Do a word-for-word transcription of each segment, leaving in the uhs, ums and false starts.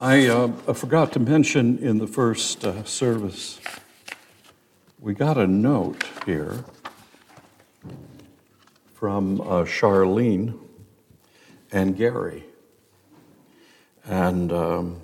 I uh, forgot to mention in the first uh, service, we got a note here from uh, Charlene and Gary. And um,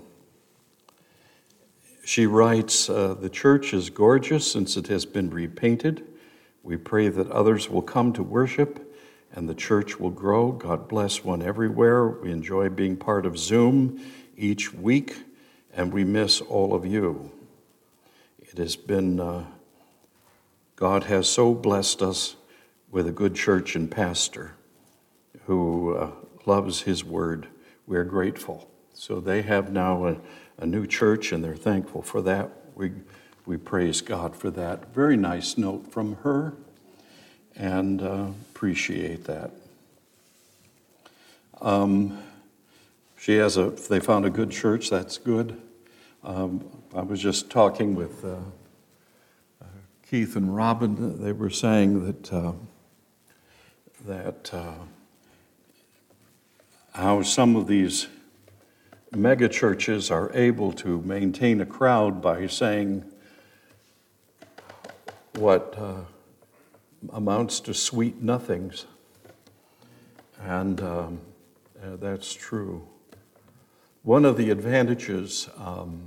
she writes, uh, the church is gorgeous since it has been repainted. We pray that others will come to worship and the church will grow. God bless one everywhere. We enjoy being part of Zoom each week, and we miss all of you. It has been, uh, God has so blessed us with a good church and pastor who uh, loves his word. We're grateful. So they have now a, a new church, and they're thankful for that. We, we praise God for that. Very nice note from her, and uh, appreciate that. Um, She has a, they found a good church, that's good. Um, I was just talking with uh, uh, Keith and Robin. They were saying that, uh, that uh, how some of these mega churches are able to maintain a crowd by saying what uh, amounts to sweet nothings. And um, uh, that's true. One of the advantages um,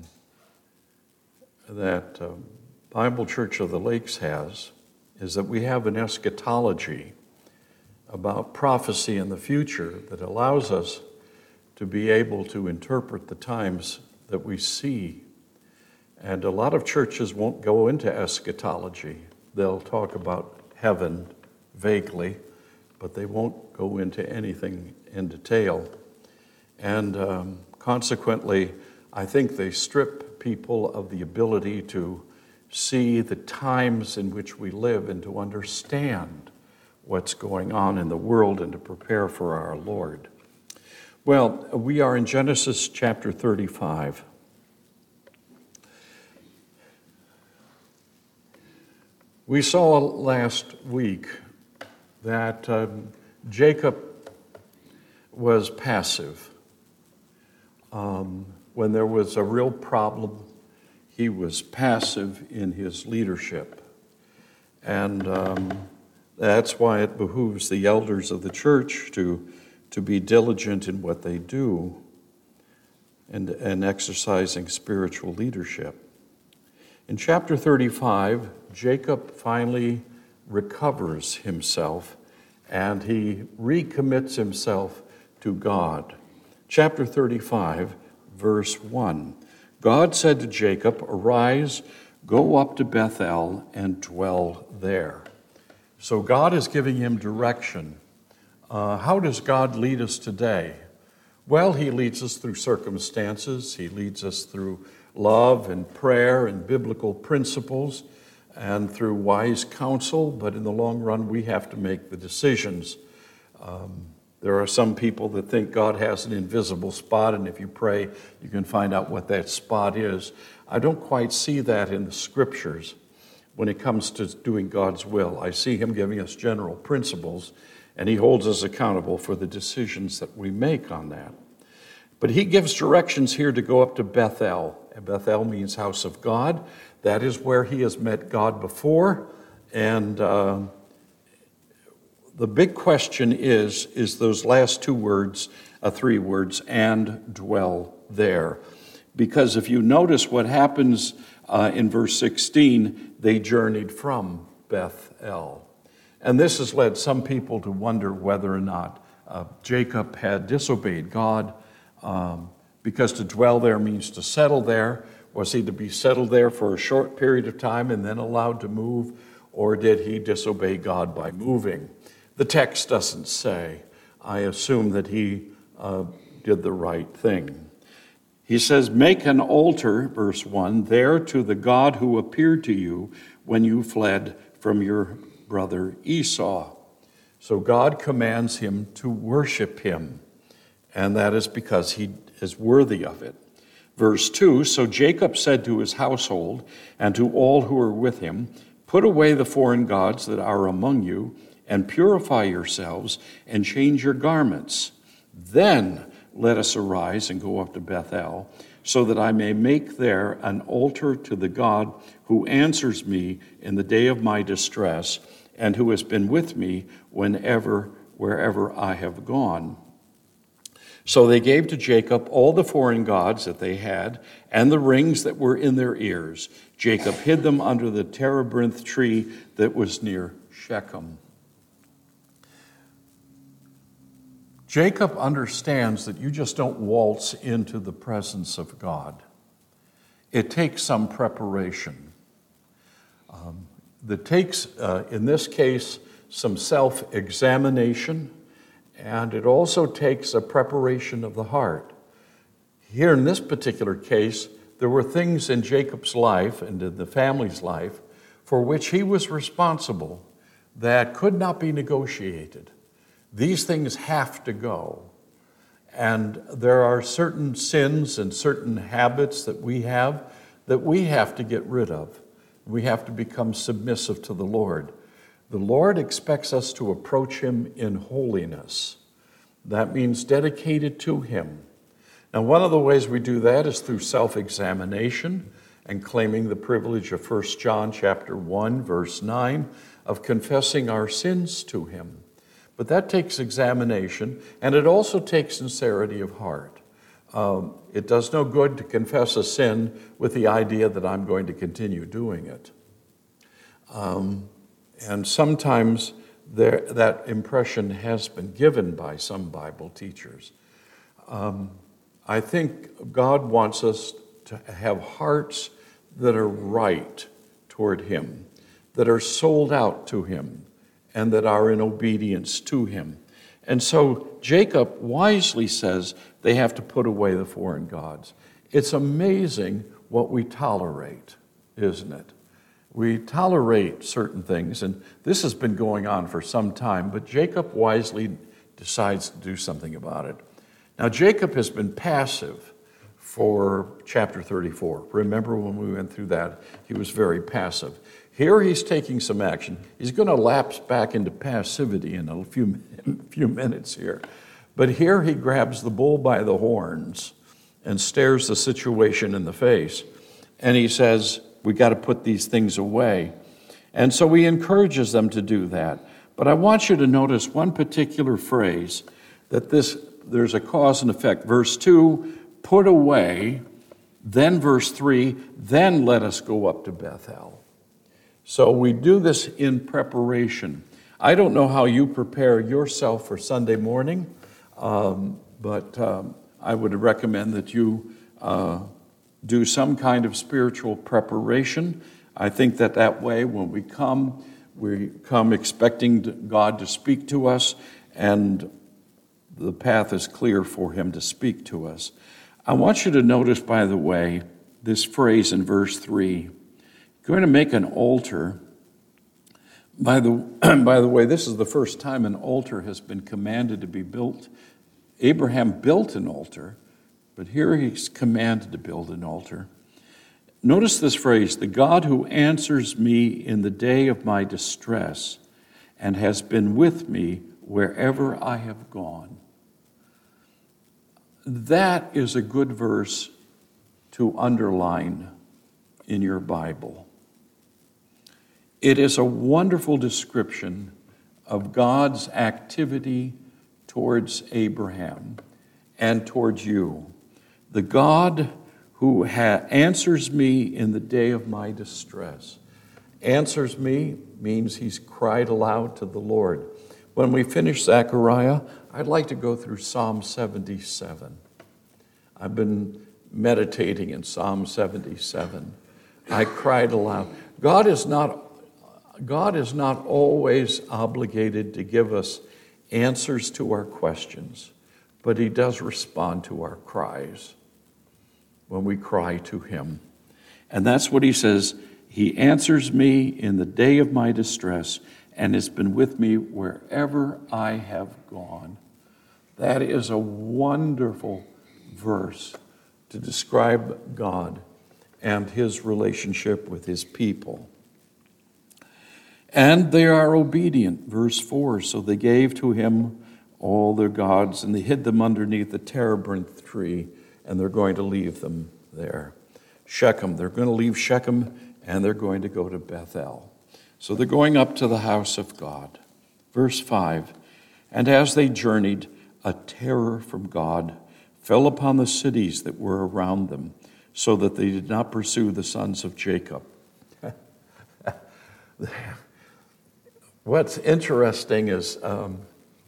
that uh, Bible Church of the Lakes has is that we have an eschatology about prophecy in the future that allows us to be able to interpret the times that we see. And a lot of churches won't go into eschatology. They'll talk about heaven vaguely, but they won't go into anything in detail. And um, consequently, I think they strip people of the ability to see the times in which we live and to understand what's going on in the world and to prepare for our Lord. Well, we are in Genesis chapter thirty-five. We saw last week that um, Jacob was passive. Um, when there was a real problem, he was passive in his leadership. And um, that's why it behooves the elders of the church to, to be diligent in what they do and, and exercising spiritual leadership. In chapter thirty-five, Jacob finally recovers himself and he recommits himself to God. Chapter thirty-five, verse one. God said to Jacob, "Arise, go up to Bethel and dwell there." So God is giving him direction. Uh, how does God lead us today? Well, he leads us through circumstances. He leads us through love and prayer and biblical principles and through wise counsel. But in the long run, we have to make the decisions. Um, There are some people that think God has an invisible spot, and if you pray, you can find out what that spot is. I don't quite see that in the scriptures when it comes to doing God's will. I see him giving us general principles, and he holds us accountable for the decisions that we make on that. But he gives directions here to go up to Bethel. And Bethel means house of God. That is where he has met God before, and uh, the big question is, is those last two words, uh, three words, "and dwell there." Because if you notice what happens uh, in verse sixteen, they journeyed from Bethel. And this has led some people to wonder whether or not uh, Jacob had disobeyed God, um, because to dwell there means to settle there. Was he to be settled there for a short period of time and then allowed to move, or did he disobey God by moving? The text doesn't say. I assume that he uh, did the right thing. He says, "Make an altar," verse one, "there to the God who appeared to you when you fled from your brother Esau." So God commands him to worship him, and that is because he is worthy of it. Verse two, "So Jacob said to his household and to all who are with him, put away the foreign gods that are among you, and purify yourselves, and change your garments. Then let us arise and go up to Bethel, so that I may make there an altar to the God who answers me in the day of my distress, and who has been with me whenever, wherever I have gone." So they gave to Jacob all the foreign gods that they had, and the rings that were in their ears. Jacob hid them under the terebinth tree that was near Shechem. Jacob understands that you just don't waltz into the presence of God. It takes some preparation. Um, that takes, uh, in this case, some self-examination, and it also takes a preparation of the heart. Here in this particular case, there were things in Jacob's life and in the family's life for which he was responsible that could not be negotiated. These things have to go. And there are certain sins and certain habits that we have that we have to get rid of. We have to become submissive to the Lord. The Lord expects us to approach him in holiness. That means dedicated to him. Now, one of the ways we do that is through self-examination and claiming the privilege of First John chapter one, verse nine, of confessing our sins to him. But that takes examination, and it also takes sincerity of heart. Um, it does no good to confess a sin with the idea that I'm going to continue doing it. Um, and sometimes there, that impression has been given by some Bible teachers. Um, I think God wants us to have hearts that are right toward him, that are sold out to him, and that are in obedience to him. And so Jacob wisely says they have to put away the foreign gods. It's amazing what we tolerate, isn't it? We tolerate certain things, and this has been going on for some time, but Jacob wisely decides to do something about it. Now, Jacob has been passive for chapter thirty-four. Remember when we went through that, he was very passive. Here he's taking some action. He's going to lapse back into passivity in a few, few minutes here. But here he grabs the bull by the horns and stares the situation in the face. And he says, we got to put these things away. And so he encourages them to do that. But I want you to notice one particular phrase, that this there's a cause and effect. Verse two, put away. Then verse three, then let us go up to Bethel. So we do this in preparation. I don't know how you prepare yourself for Sunday morning, um, but um, I would recommend that you uh, do some kind of spiritual preparation. I think that that way when we come, we come expecting God to speak to us, and the path is clear for him to speak to us. I want you to notice, by the way, this phrase in verse three. Going to make an altar. By the, by the way, this is the first time an altar has been commanded to be built. Abraham built an altar, but here he's commanded to build an altar. Notice this phrase, the God who answers me in the day of my distress and has been with me wherever I have gone. That is a good verse to underline in your Bible. It is a wonderful description of God's activity towards Abraham and towards you. The God who ha- answers me in the day of my distress. Answers me means he's cried aloud to the Lord. When we finish Zechariah, I'd like to go through Psalm seventy-seven. I've been meditating in Psalm seventy-seven. I cried aloud. God is not God is not always obligated to give us answers to our questions, but he does respond to our cries when we cry to him. And that's what he says. He answers me in the day of my distress and has been with me wherever I have gone. That is a wonderful verse to describe God and his relationship with his people. And they are obedient, verse four. So they gave to him all their gods, and they hid them underneath the terebinth tree. and they're going to leave them there. Shechem, they're going to leave Shechem, and they're going to go to Bethel. So they're going up to the house of God. Verse five, and as they journeyed, a terror from God fell upon the cities that were around them, so that they did not pursue the sons of Jacob. What's interesting is um,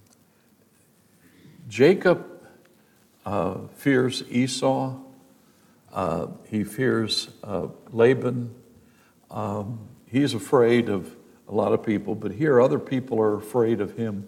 Jacob uh, fears Esau. Uh, he fears uh, Laban. Um, he's afraid of a lot of people, but here other people are afraid of him.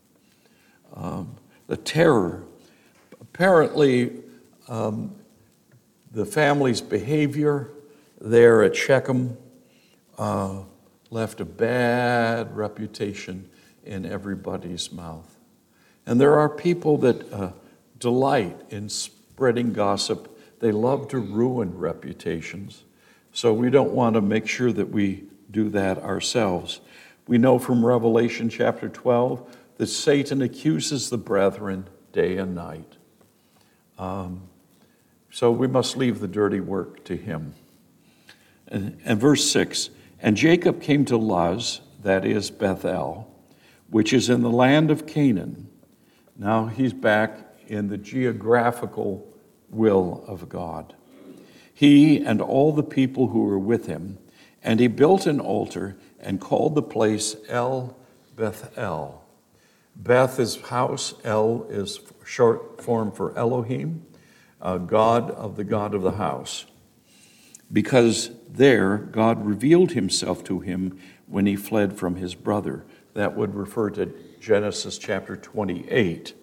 Um, the terror. Apparently, um, the family's behavior there at Shechem uh, left a bad reputation in everybody's mouth. And there are people that uh, delight in spreading gossip. They love to ruin reputations. So we don't want to make sure that we do that ourselves. We know from Revelation chapter twelve that Satan accuses the brethren day and night. Um, so we must leave the dirty work to him. And, and verse six, and Jacob came to Luz, that is Bethel, which is in the land of Canaan. Now he's back in the geographical will of God. He and all the people who were with him, and he built an altar and called the place El Bethel. Beth is house, El is short form for Elohim, uh, God of the God of the house. Because there God revealed himself to him when he fled from his brother. That would refer to Genesis chapter twenty-eight.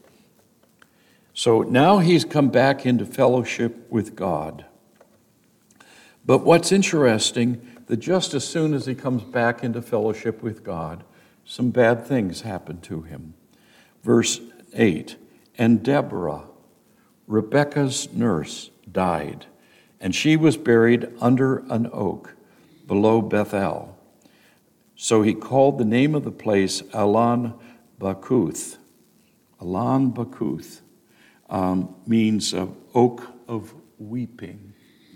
So now he's come back into fellowship with God. But what's interesting, that just as soon as he comes back into fellowship with God, some bad things happen to him. Verse eight, and Deborah, Rebekah's nurse, died, and she was buried under an oak below Bethel. So he called the name of the place Allon Bacuth. Allon Bacuth um, means uh, oak of weeping.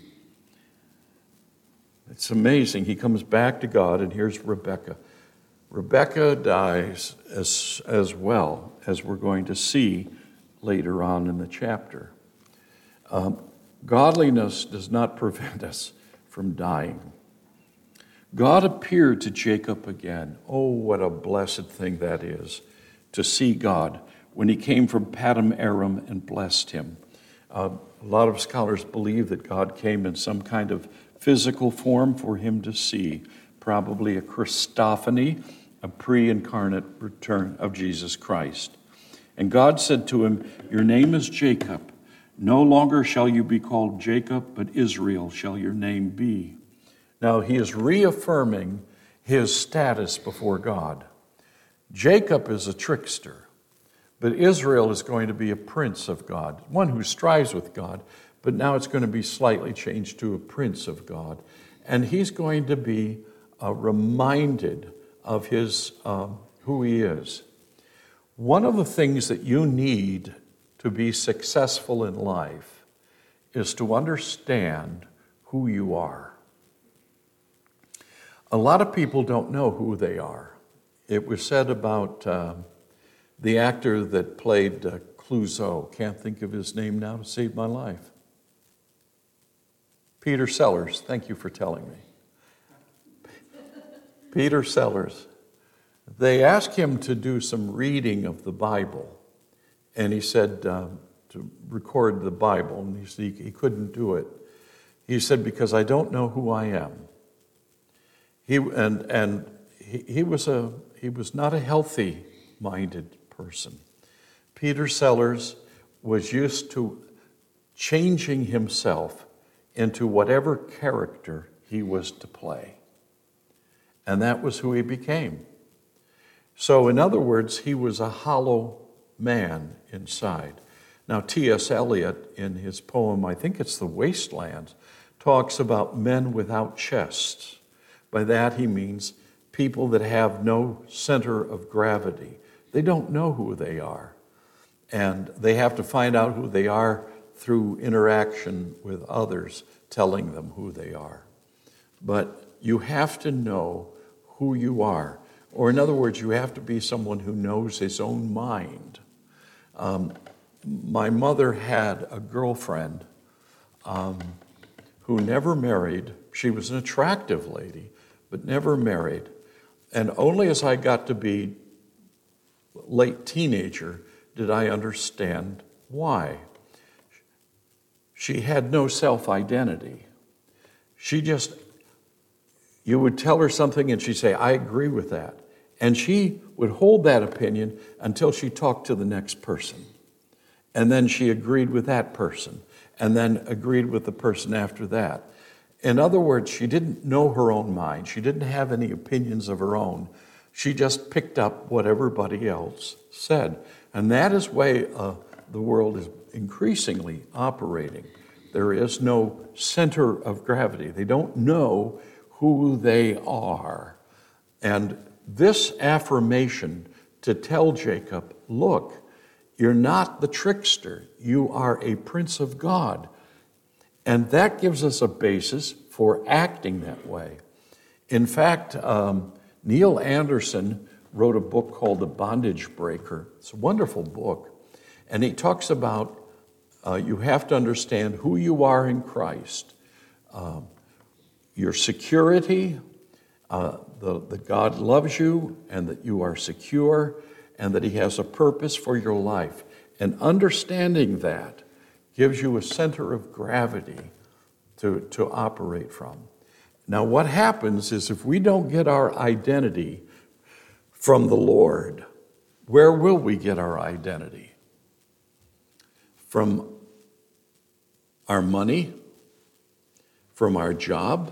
It's amazing. He comes back to God, and here's Rebekah. Rebekah dies as, as well, as we're going to see later on in the chapter. Um, godliness does not prevent us from dying. God appeared to Jacob again. Oh, what a blessed thing that is, to see God when he came from Paddan Aram and blessed him. Uh, a lot of scholars believe that God came in some kind of physical form for him to see, probably a Christophany, a pre-incarnate return of Jesus Christ. And God said to him, your name is Jacob. No longer shall you be called Jacob, but Israel shall your name be. Now he is reaffirming his status before God. Jacob is a trickster, but Israel is going to be a prince of God, one who strives with God, but now it's going to be slightly changed to a prince of God. And he's going to be uh, reminded of his um, who he is. One of the things that you need to be successful in life is to understand who you are. A lot of people don't know who they are. It was said about uh, the actor that played uh, Clouseau, can't think of his name now to save my life. Peter Sellers, thank you for telling me. Peter Sellers. They asked him to do some reading of the Bible, and he said uh, to record the Bible, and he said he, he couldn't do it. He said, because I don't know who I am. He and and he, he was a he was not a healthy-minded person. Peter Sellers was used to changing himself into whatever character he was to play. And that was who he became. So in other words, he was a hollow man inside. Now T S Eliot, in his poem, I think it's The Wasteland, talks about men without chests. By that he means people that have no center of gravity. They don't know who they are. And they have to find out who they are through interaction with others, telling them who they are. But you have to know who you are. Or in other words, you have to be someone who knows his own mind. Um, my mother had a girlfriend um, who never married. She was an attractive lady, but never married. And only as I got to be late teenager did I understand why. She had no self-identity. She just, you would tell her something and she'd say, I agree with that. And she would hold that opinion until she talked to the next person. And then she agreed with that person, and then agreed with the person after that. In other words, she didn't know her own mind. She didn't have any opinions of her own. She just picked up what everybody else said. And that is the way uh, the world is increasingly operating. There is no center of gravity. They don't know who they are. And this affirmation to tell Jacob, look, you're not the trickster. You are a prince of God. And that gives us a basis for acting that way. In fact, um, Neil Anderson wrote a book called The Bondage Breaker. It's a wonderful book. And he talks about uh, you have to understand who you are in Christ, um, your security, uh, the, that God loves you and that you are secure and that he has a purpose for your life. And understanding that gives you a center of gravity to, to operate from. Now, what happens is if we don't get our identity from the Lord, where will we get our identity? From our money? From our job?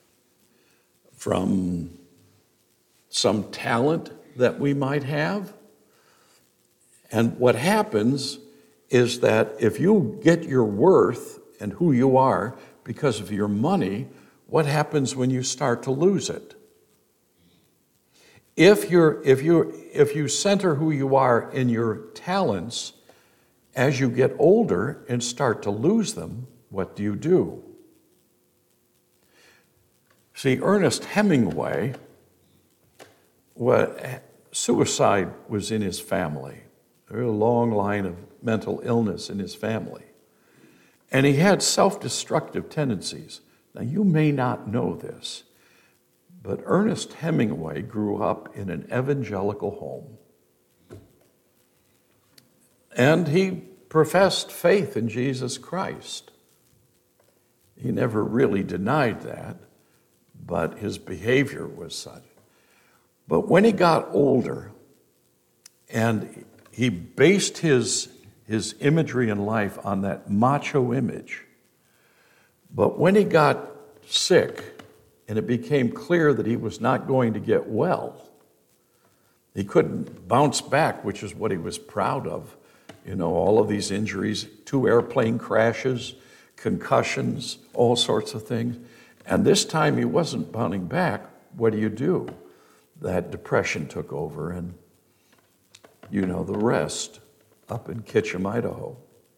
From some talent that we might have? And what happens is that if you get your worth and who you are because of your money, what happens when you start to lose it? If you're, if you, if you center who you are in your talents, as you get older and start to lose them, what do you do? See, Ernest Hemingway, what, suicide was in his family. There was a long line of mental illness in his family. And he had self-destructive tendencies. Now, you may not know this, but Ernest Hemingway grew up in an evangelical home. And he professed faith in Jesus Christ. He never really denied that, but his behavior was such. But when he got older, and he based his, his imagery in life on that macho image. But when he got sick and it became clear that he was not going to get well, he couldn't bounce back, which is what he was proud of. You know, all of these injuries, two airplane crashes, concussions, all sorts of things. And this time he wasn't bouncing back. What do you do? That depression took over, and you know the rest, up in Kitchum, Idaho.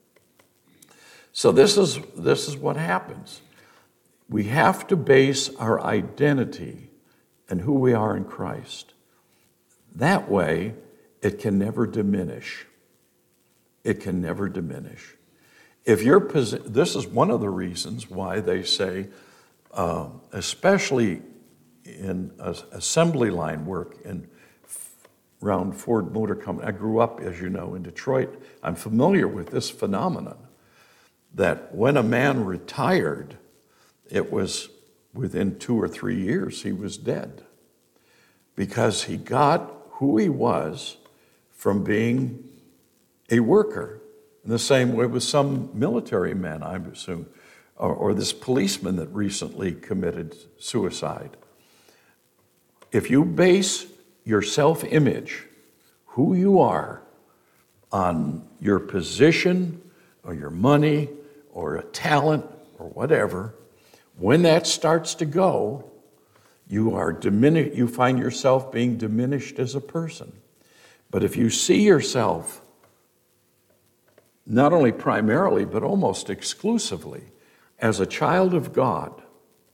So this is, this is what happens. We have to base our identity and who we are in Christ. That way, it can never diminish. It can never diminish. If you're posi- this is one of the reasons why they say, uh, especially in uh, assembly line work in around Ford Motor Company. I grew up, as you know, in Detroit. I'm familiar with this phenomenon, that when a man retired, it was within two or three years he was dead, because he got who he was from being a worker. In the same way with some military men, I assume, or, or this policeman that recently committed suicide. If you base your self-image, who you are, on your position or your money or a talent or whatever, when that starts to go, you are dimini- you find yourself being diminished as a person. But if you see yourself not only primarily, but almost exclusively, as a child of God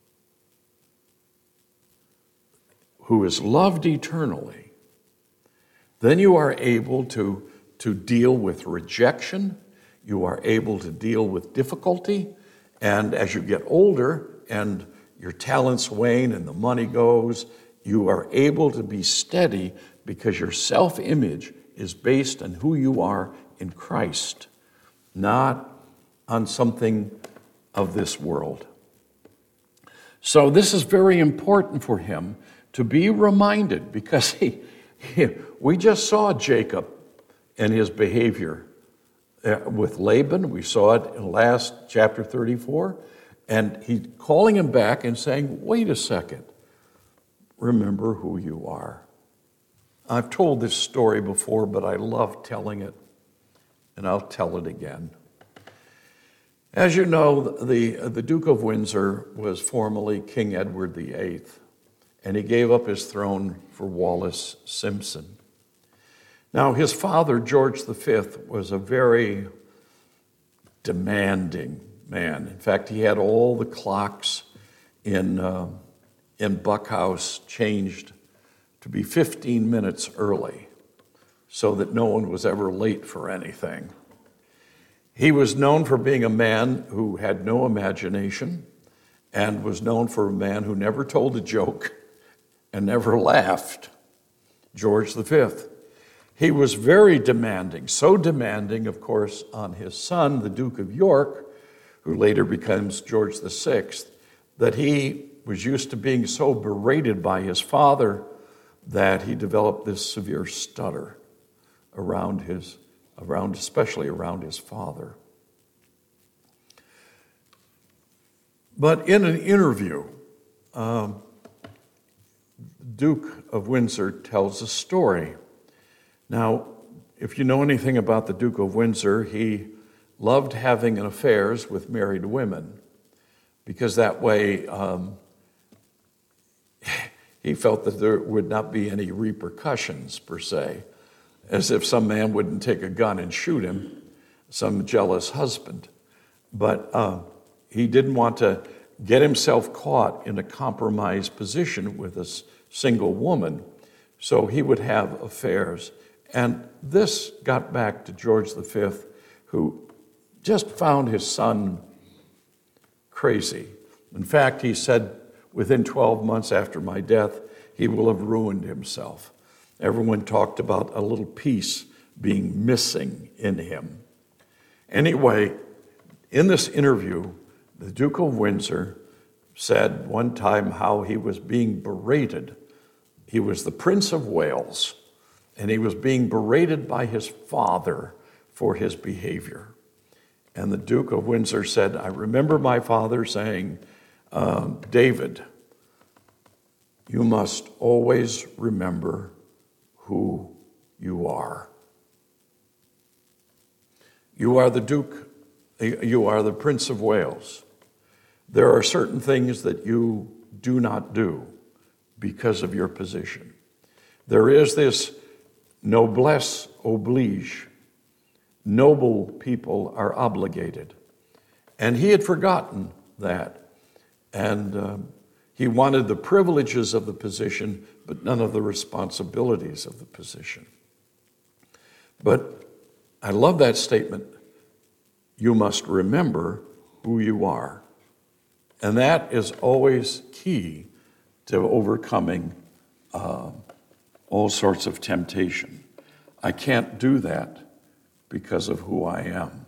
who is loved eternally, then you are able to, to deal with rejection, you are able to deal with difficulty, and as you get older and your talents wane and the money goes, you are able to be steady because your self-image is based on who you are in Christ, not on something of this world. So this is very important for him to be reminded, because he, he we just saw Jacob and his behavior uh, with Laban. We saw it in last chapter thirty-four. And he's calling him back and saying, wait a second, remember who you are. I've told this story before, but I love telling it, and I'll tell it again. As you know, the, the Duke of Windsor was formerly King Edward the Eighth, and he gave up his throne for Wallace Simpson. Now, his father, George the Fifth, was a very demanding man. In fact, he had all the clocks in, uh, in Buckhouse changed to be fifteen minutes early so that no one was ever late for anything. He was known for being a man who had no imagination and was known for a man who never told a joke and never laughed. George the Fifth. He was very demanding, so demanding, of course, on his son, the Duke of York, who later becomes George the Sixth, that he was used to being so berated by his father that he developed this severe stutter around his, around, especially around his father. But in an interview, um, Duke of Windsor tells a story. Now, if you know anything about the Duke of Windsor, he loved having affairs with married women, because that way um, he felt that there would not be any repercussions, per se, as if some man wouldn't take a gun and shoot him, some jealous husband. But uh, he didn't want to get himself caught in a compromised position with a single woman, so he would have affairs. And this got back to George the Fifth, who just found his son crazy. In fact, he said, within twelve months after my death, he will have ruined himself. Everyone talked about a little piece being missing in him. Anyway, in this interview, the Duke of Windsor said one time how he was being berated. He was the Prince of Wales, and he was being berated by his father for his behavior. And the Duke of Windsor said, I remember my father saying, um, David, you must always remember who you are. You are the Duke, you are the Prince of Wales. There are certain things that you do not do because of your position. There is this noblesse oblige. Noble people are obligated. And he had forgotten that. And um, he wanted the privileges of the position, but none of the responsibilities of the position. But I love that statement. You must remember who you are. And that is always key to overcoming uh, all sorts of temptation. I can't do that because of who I am.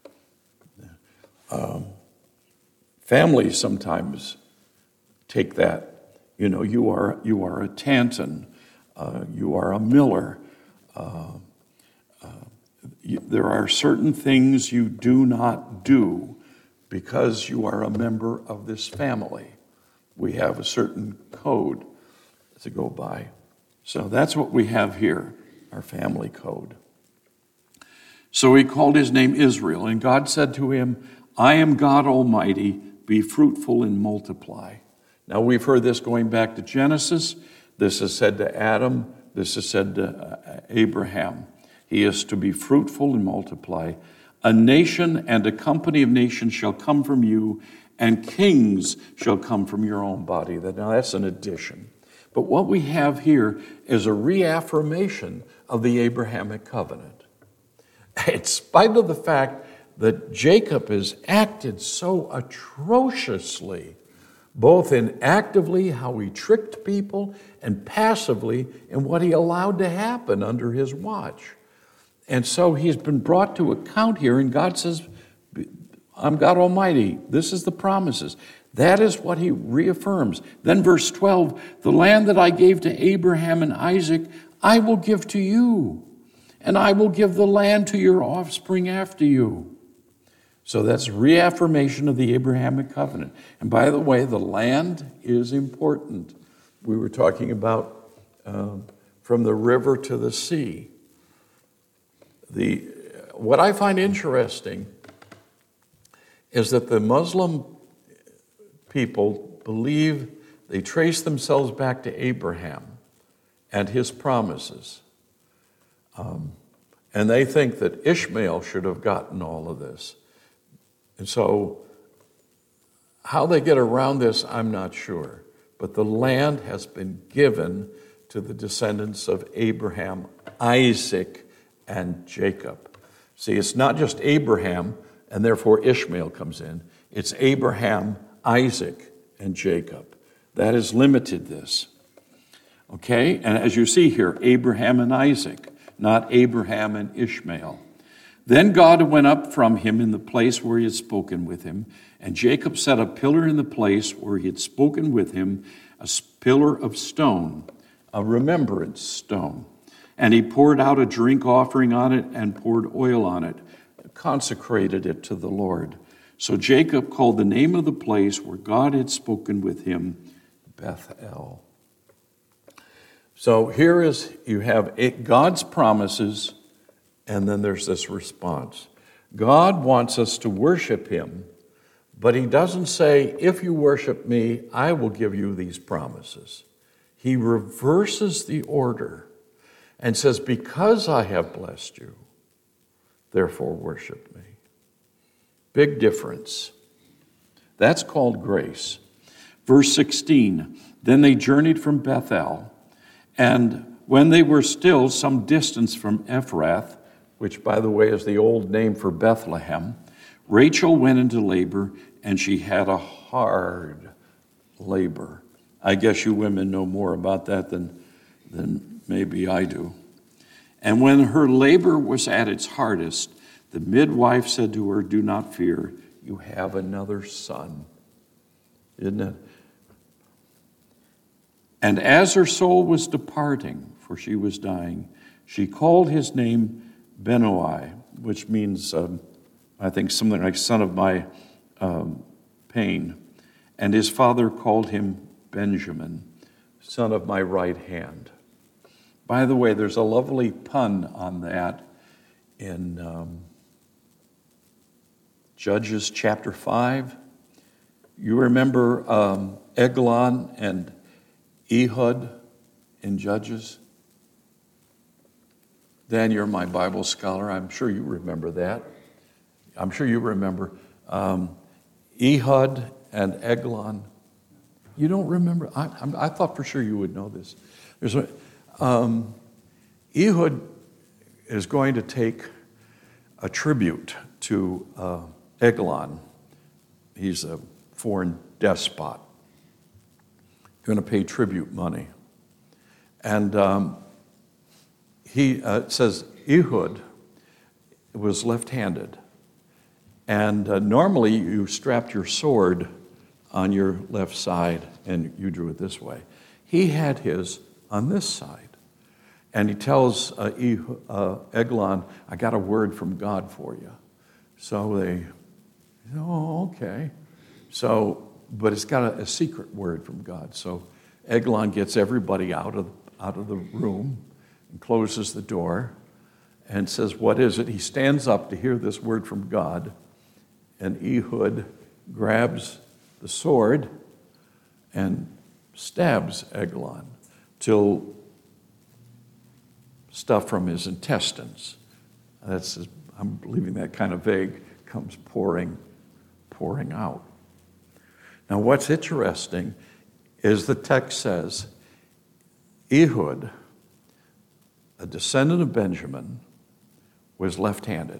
Um, families sometimes take that. You know, you are you are a Tanton, uh, you are a Miller. Uh, uh, you, there are certain things you do not do because you are a member of this family. We have a certain code to go by. So that's what we have here, our family code. So he called his name Israel, and God said to him, I am God Almighty, be fruitful and multiply. Now we've heard this going back to Genesis. This is said to Adam. This is said to Abraham. He is to be fruitful and multiply. A nation and a company of nations shall come from you, and kings shall come from your own body. Now that's an addition. But what we have here is a reaffirmation of the Abrahamic covenant. In spite of the fact that Jacob has acted so atrociously, both in actively how he tricked people and passively in what he allowed to happen under his watch. And so he's been brought to account here, and God says, I'm God Almighty. This is the promises. That is what he reaffirms. Then verse twelve, the land that I gave to Abraham and Isaac, I will give to you, and I will give the land to your offspring after you. So that's reaffirmation of the Abrahamic covenant. And by the way, the land is important. We were talking about um, from the river to the sea. The, what I find interesting is that the Muslim people believe they trace themselves back to Abraham and his promises. Um, and they think that Ishmael should have gotten all of this. And so how they get around this, I'm not sure. But the land has been given to the descendants of Abraham, Isaac, and Jacob. See, it's not just Abraham, and therefore Ishmael comes in. It's Abraham, Isaac, and Jacob. That has limited this. Okay? And as you see here, Abraham and Isaac, not Abraham and Ishmael. Then God went up from him in the place where he had spoken with him, and Jacob set a pillar in the place where he had spoken with him, a pillar of stone, a remembrance stone. And he poured out a drink offering on it and poured oil on it, consecrated it to the Lord. So Jacob called the name of the place where God had spoken with him, Bethel. So here is, you have God's promises, and then there's this response. God wants us to worship him, but he doesn't say, if you worship me, I will give you these promises. He reverses the order and says, because I have blessed you, therefore worship me. Big difference. That's called grace. Verse sixteen, then they journeyed from Bethel, and when they were still some distance from Ephrath, which, by the way, is the old name for Bethlehem, Rachel went into labor, and she had a hard labor. I guess you women know more about that than, than maybe I do. And when her labor was at its hardest, the midwife said to her, do not fear, you have another son. Isn't it? And as her soul was departing, for she was dying, she called his name Benoi, which means, um, I think, something like son of my um, pain. And his father called him Benjamin, son of my right hand. By the way, there's a lovely pun on that in um, Judges chapter five. You remember um, Eglon and Ehud in Judges? Dan, you're my Bible scholar. I'm sure you remember that. I'm sure you remember um, Ehud and Eglon. You don't remember? I, I, I thought for sure you would know this. There's a, um, Ehud is going to take a tribute to uh, Eglon. He's a foreign despot. Going to pay tribute money. And um, he uh, says Ehud was left-handed. And uh, normally you strapped your sword on your left side and you drew it this way. He had his on this side. And he tells uh, Ehud, uh, Eglon, I got a word from God for you. So they, oh, okay. So, but it's got a, a secret word from God. So Eglon gets everybody out of, out of the room and closes the door and says, what is it? He stands up to hear this word from God, and Ehud grabs the sword and stabs Eglon till stuff from his intestines. That's his, I'm leaving that kind of vague, comes pouring, pouring out. Now what's interesting is the text says, Ehud, a descendant of Benjamin, was left-handed.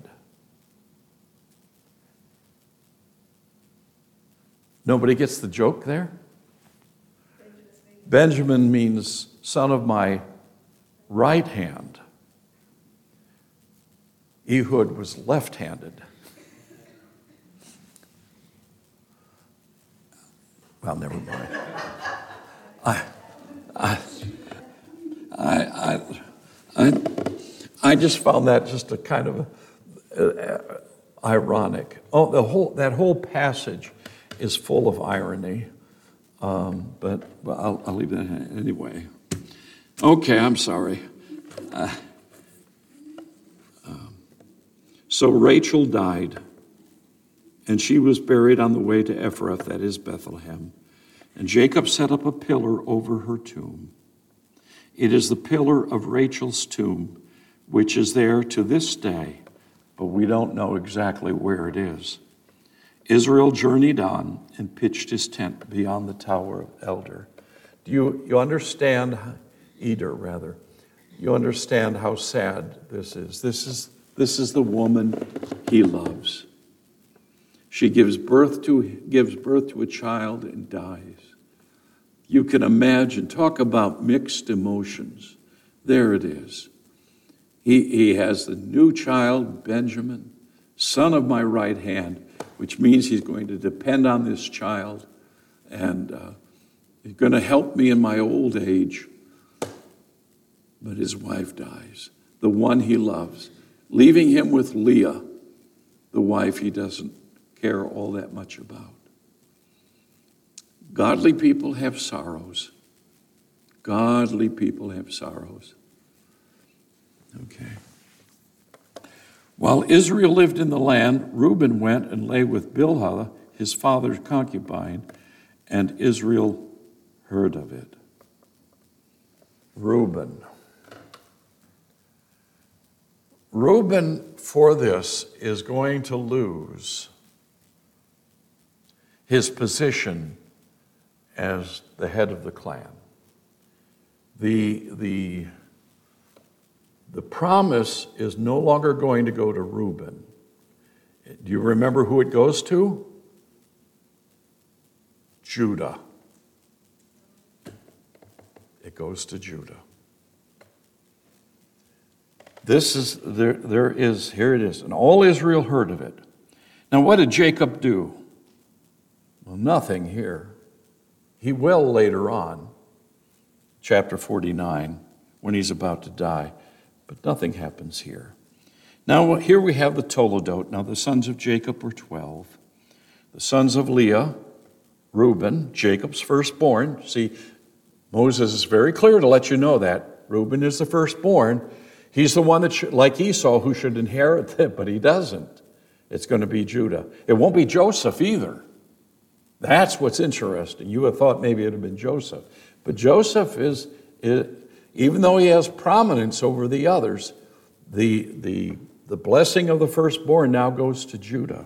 Nobody gets the joke there? Benjamin means son of my right hand. Ehud was left-handed. Well, never mind. I, I, I, I, I, I just found that just a kind of uh, ironic. Oh, the whole that whole passage is full of irony, um, but well, I'll, I'll leave that anyway. Okay, I'm sorry. Uh, um, so Rachel died, and she was buried on the way to Ephrath, that is Bethlehem. And Jacob set up a pillar over her tomb. It is the pillar of Rachel's tomb, which is there to this day, but we don't know exactly where it is. Israel journeyed on and pitched his tent beyond the Tower of Elder. Do you, you understand, Eder rather, you understand how sad this is. This is, this is the woman he loves. She gives birth to gives birth to a child and dies. You can imagine, talk about mixed emotions. There it is. He, he has the new child, Benjamin, son of my right hand, which means he's going to depend on this child, and uh, he's going to help me in my old age. But his wife dies, the one he loves, leaving him with Leah, the wife he doesn't care all that much about. Godly people have sorrows. Godly people have sorrows. Okay. While Israel lived in the land, Reuben went and lay with Bilhah, his father's concubine, and Israel heard of it. Reuben. Reuben, for this, is going to lose his position as the head of the clan. The, the, the promise is no longer going to go to Reuben. Do you remember who it goes to? Judah. It goes to Judah. This is, there, there is, here it is. And all Israel heard of it. Now, what did Jacob do? Well, nothing here. He will later on, chapter forty-nine, when he's about to die. But nothing happens here. Now, here we have the Toledot. Now, the sons of Jacob were twelve. The sons of Leah, Reuben, Jacob's firstborn. See, Moses is very clear to let you know that. Reuben is the firstborn. He's the one that, should, like Esau, who should inherit it, but he doesn't. It's going to be Judah. It won't be Joseph either. That's what's interesting. You have thought maybe it would have been Joseph. But Joseph is, is even though he has prominence over the others, the, the, the blessing of the firstborn now goes to Judah.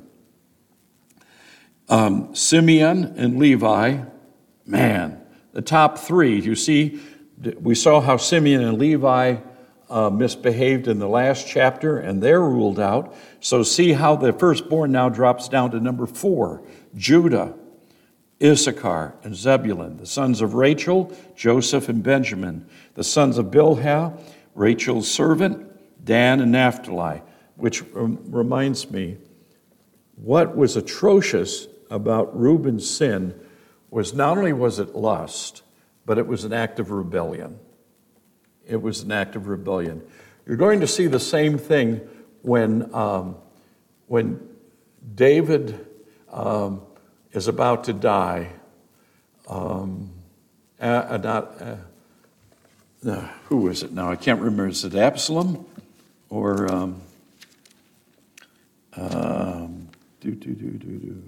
Um, Simeon and Levi, man, the top three. You see, we saw how Simeon and Levi uh, misbehaved in the last chapter, and they're ruled out. So see how the firstborn now drops down to number four, Judah, Issachar, and Zebulun. The sons of Rachel, Joseph and Benjamin. The sons of Bilhah, Rachel's servant, Dan and Naphtali. Which reminds me, what was atrocious about Reuben's sin was not only was it lust, but it was an act of rebellion. It was an act of rebellion. You're going to see the same thing when, um, when David um, is about to die. Um, uh, not, uh, uh, who is it now? I can't remember. Is it Absalom? Or, um, um, do, do, do, do, do.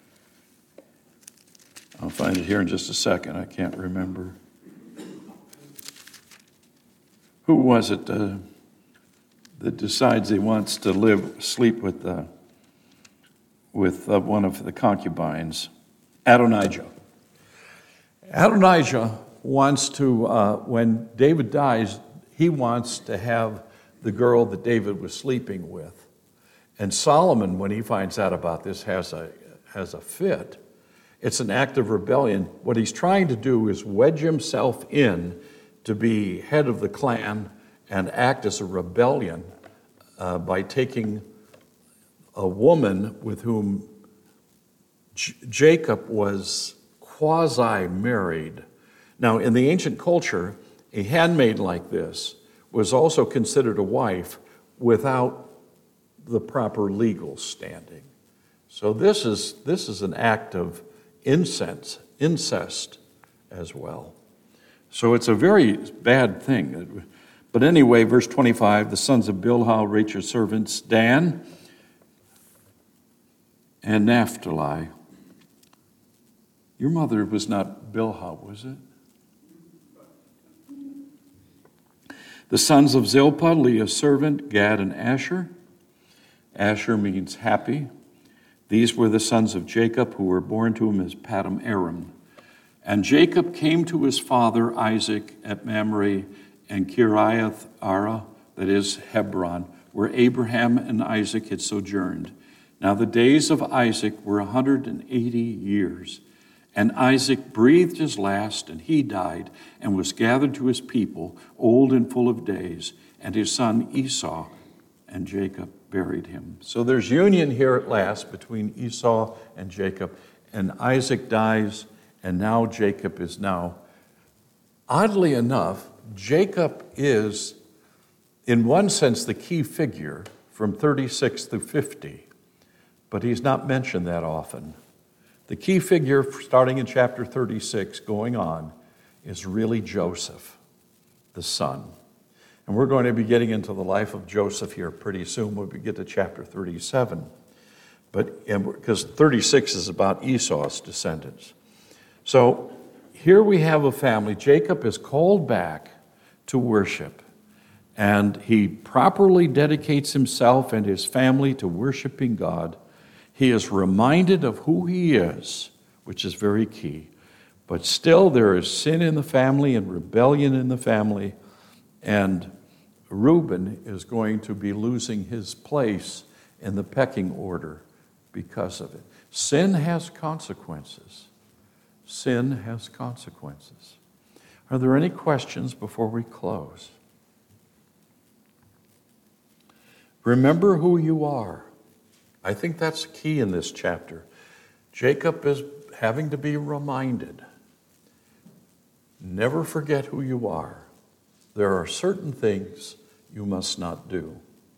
I'll find it here in just a second. I can't remember. Who was it? Uh, that decides he wants to live, sleep with, uh, with uh, one of the concubines, Adonijah. Adonijah wants to, uh, when David dies, he wants to have the girl that David was sleeping with. And Solomon, when he finds out about this, has a, has a fit. It's an act of rebellion. What he's trying to do is wedge himself in to be head of the clan and act as a rebellion uh, by taking a woman with whom J- Jacob was quasi-married. Now, in the ancient culture, a handmaid like this was also considered a wife without the proper legal standing. So this is this is an act of incest, incest as well. So it's a very bad thing. But anyway, verse twenty-five, the sons of Bilhah, Rachel's servants, Dan and Naphtali. Your mother was not Bilhah, was it? The sons of Zilpah, Leah's servant, Gad and Asher. Asher means happy. These were the sons of Jacob who were born to him as Padam Aram. And Jacob came to his father Isaac at Mamre and Kiriath Arah, that is Hebron, where Abraham and Isaac had sojourned. Now the days of Isaac were a hundred and eighty years. And Isaac breathed his last, and he died, and was gathered to his people, old and full of days. And his son Esau and Jacob buried him. So there's union here at last between Esau and Jacob. And Isaac dies, and now Jacob is now. Oddly enough, Jacob is, in one sense, the key figure from thirty-six through fifty. But he's not mentioned that often. The key figure, starting in chapter thirty-six, going on, is really Joseph, the son. And we're going to be getting into the life of Joseph here pretty soon when we get to chapter thirty-seven. But because thirty-six is about Esau's descendants. So here we have a family. Jacob is called back to worship. And he properly dedicates himself and his family to worshiping God. He is reminded of who he is, which is very key. But still there is sin in the family and rebellion in the family. And Reuben is going to be losing his place in the pecking order because of it. Sin has consequences. Sin has consequences. Are there any questions before we close? Remember who you are. I think that's key in this chapter. Jacob is having to be reminded. Never forget who you are. There are certain things you must not do.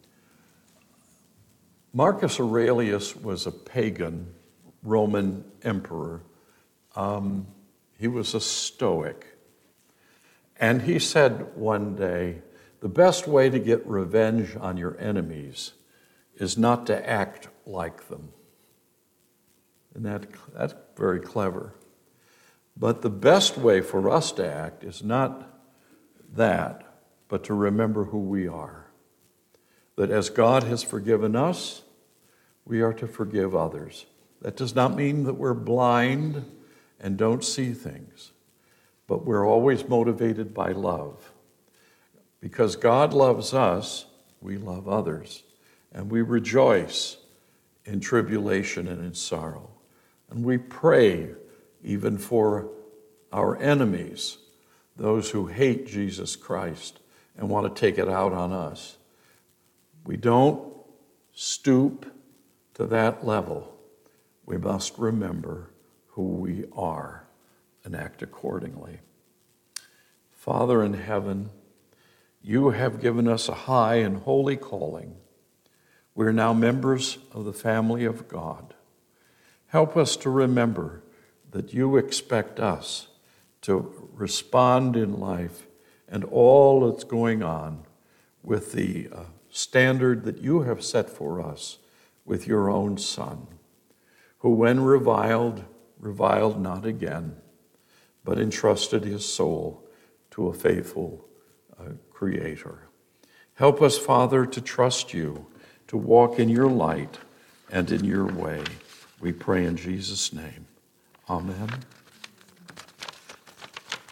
Marcus Aurelius was a pagan Roman emperor. Um, he was a Stoic. And he said one day, the best way to get revenge on your enemies is not to act like them. And that, that's very clever. But the best way for us to act is not that, but to remember who we are. That as God has forgiven us, we are to forgive others. That does not mean that we're blind and don't see things, but we're always motivated by love. Because God loves us, we love others. And we rejoice in tribulation and in sorrow. And we pray even for our enemies, those who hate Jesus Christ and want to take it out on us. We don't stoop to that level. We must remember who we are and act accordingly. Father in heaven, you have given us a high and holy calling. We are now members of the family of God. Help us to remember that you expect us to respond in life and all that's going on with the uh, standard that you have set for us with your own Son, who when reviled, reviled not again, but entrusted his soul to a faithful uh, Creator. Help us, Father, to trust you, to walk in your light and in your way. We pray in Jesus' name. Amen.